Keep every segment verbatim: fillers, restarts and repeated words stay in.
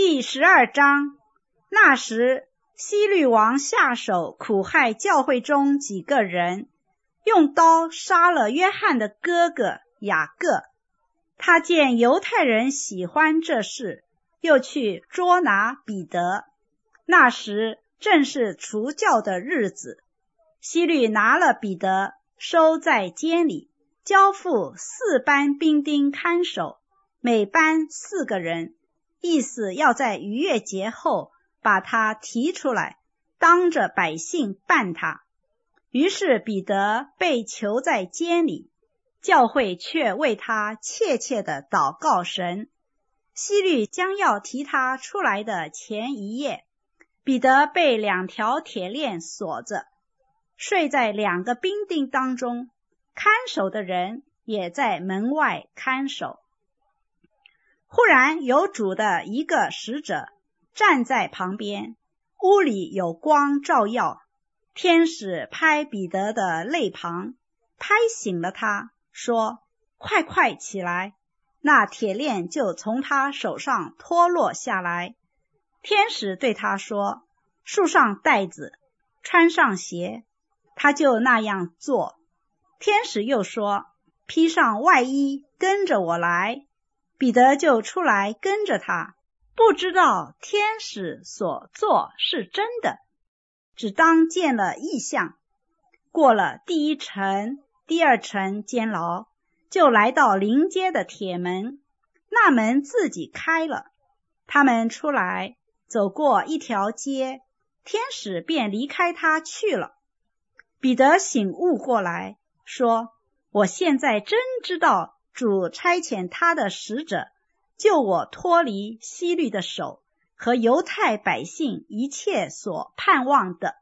第十二章。那时希律王下手苦害教会中几个人，用刀杀了约翰的哥哥雅各。他见犹太人喜欢这事，又去捉拿彼得。那时正是除酵的日子，希律拿了彼得，收在监里，交付四班兵丁看守，每班四个人，意思要在逾越节后把他提出来，当着百姓办他。于是彼得被囚在监里，教会却为他切切地祷告神。希律将要提他出来的前一夜，彼得被两条铁链锁着，睡在两个兵丁当中，看守的人也在门外看守。忽然有主的一个使者站在旁边，屋里有光照耀，天使拍彼得的肋旁，拍醒了他，说：快快起来。那铁链就从他手上脱落下来。天使对他说：束上带子，穿上鞋。他就那样做。天使又说：披上外衣，跟着我来。彼得就出来跟着他，不知道天使所做是真的，只当见了异象。过了第一层、第二层监牢，就来到临街的铁门，那门自己开了。他们出来，走过一条街，天使便离开他去了。彼得醒悟过来，说：我现在真知道主差遣他的使者，救我脱离希律的手和犹太百姓一切所盼望的。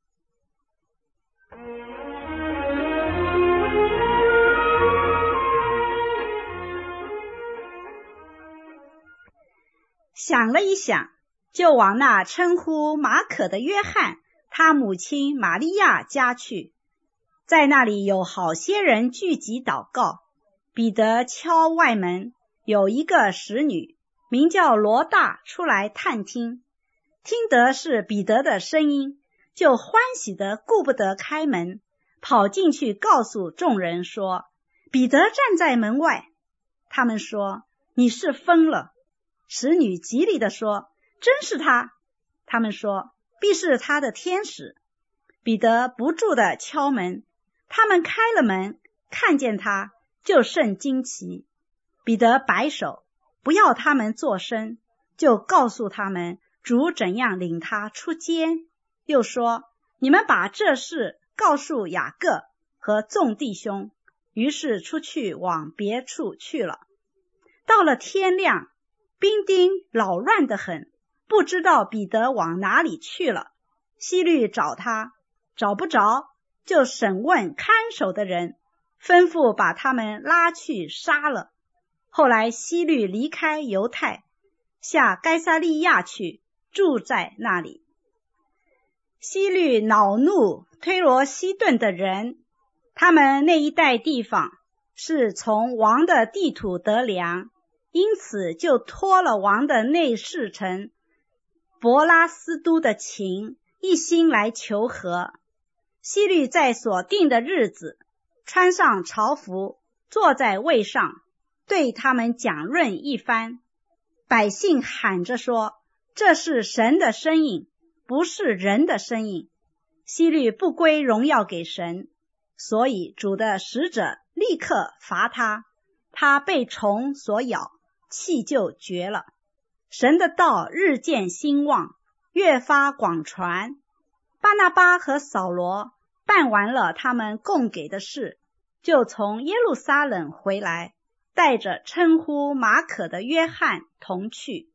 想了一想，就往那称呼马可的约翰他母亲玛利亚家去。在那里有好些人聚集祷告。彼得敲外门，有一个使女名叫罗大出来探听，听得是彼得的声音，就欢喜得顾不得开门，跑进去告诉众人说：彼得站在门外。他们说：你是疯了。使女极力地说：真是他。他们说：必是他的天使。彼得不住地敲门，他们开了门，看见他，就甚惊奇。彼得摆手，不要他们作声，就告诉他们主怎样领他出监，又说：你们把这事告诉雅各和众弟兄。于是出去往别处去了。到了天亮，兵丁扰乱得很，不知道彼得往哪里去了。希律找他，找不着，就审问看守的人，吩咐把他们拉去杀了。后来希律离开犹太，下该撒利亚去，住在那里。希律恼怒推罗西顿的人，他们那一带地方是从王的地土得粮，因此就托了王的内侍臣伯拉斯都的情，一心来求和。希律在所定的日子，穿上朝服，坐在位上，对他们讲论一番。百姓喊着说：这是神的声音，不是人的声音。希律不归荣耀给神，所以主的使者立刻罚他，他被虫所咬，气就绝了。神的道日渐兴旺，越发广传。巴拿巴和扫罗办完了他们供给的事，就从耶路撒冷回来，带着称呼马可的约翰同去。